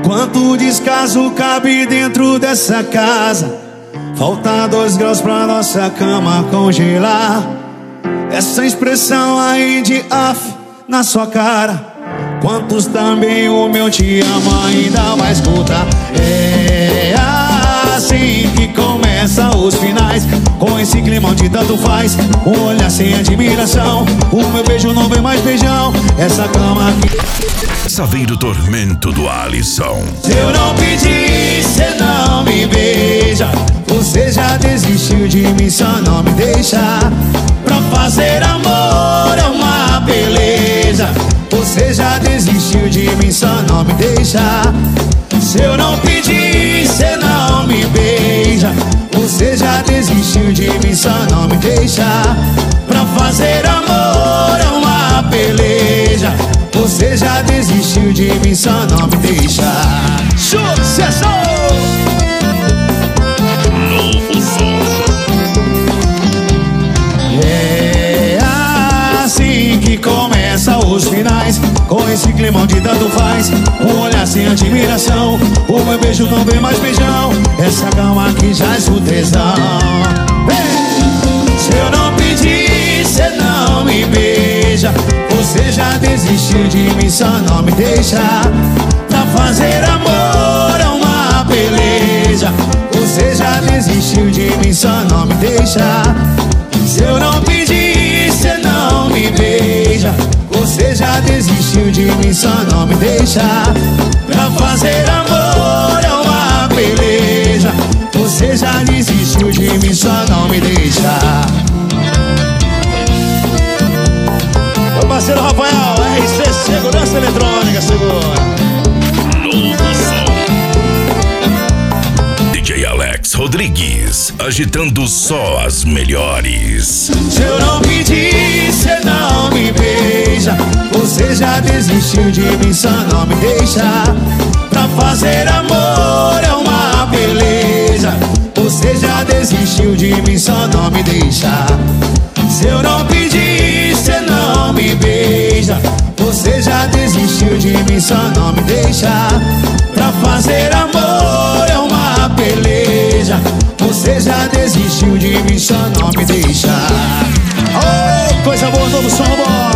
Quanto descaso cabe dentro dessa casa? Falta 2 graus pra nossa cama congelar. Essa expressão aí de off na sua cara. Quantos também o meu te amo ainda vai escutar? É assim que começa os finais, com esse climão de tanto faz. Um olhar sem admiração, o meu beijo não vem mais beijão. Essa cama aqui. Saveiro Tormento do Alisson. Se eu não pedir, cê não me beija. Você já desistiu de mim, só não me deixa. Pra fazer amor é uma beleza. Você já desistiu de mim, só não me deixa. Se eu não pedir, cê não me beija. Você já desistiu de mim, só não me deixa. Pra fazer amor é uma beleza. Você já desistiu de mim, só não me deixa. Sucesso! Novo som. É assim que começa os finais, com esse climão de tanto faz. Um olhar sem admiração, o meu beijo não vem mais beijão. Essa cama aqui já é o tesão. Se eu não pedir, cê não me beija. Você já desistiu de mim, só não me deixa. Pra fazer amor é uma beleza. Você já desistiu de mim, só não me deixa. Se eu não pedir, cê não me beija. Você já desistiu de mim, só não me deixa. Pra fazer amor é uma beleza. Você já desistiu de mim, só não me deixa. Meu parceiro Rafael, RC Segurança Eletrônica, segura. Novo som. DJ Alex Rodrigues, agitando só as melhores. Se eu não pedir, cê não me beija. Você já desistiu de mim, só não me deixa. Pra fazer amor é uma beleza. Você já desistiu de mim, só não me deixa. Se eu não pedir, cê não me beija. Você já desistiu de mim, só não me deixa. Pra fazer amor é uma beleza. Você já desistiu de mim, só não me deixa. Oh, coisa boa, novo som, boy.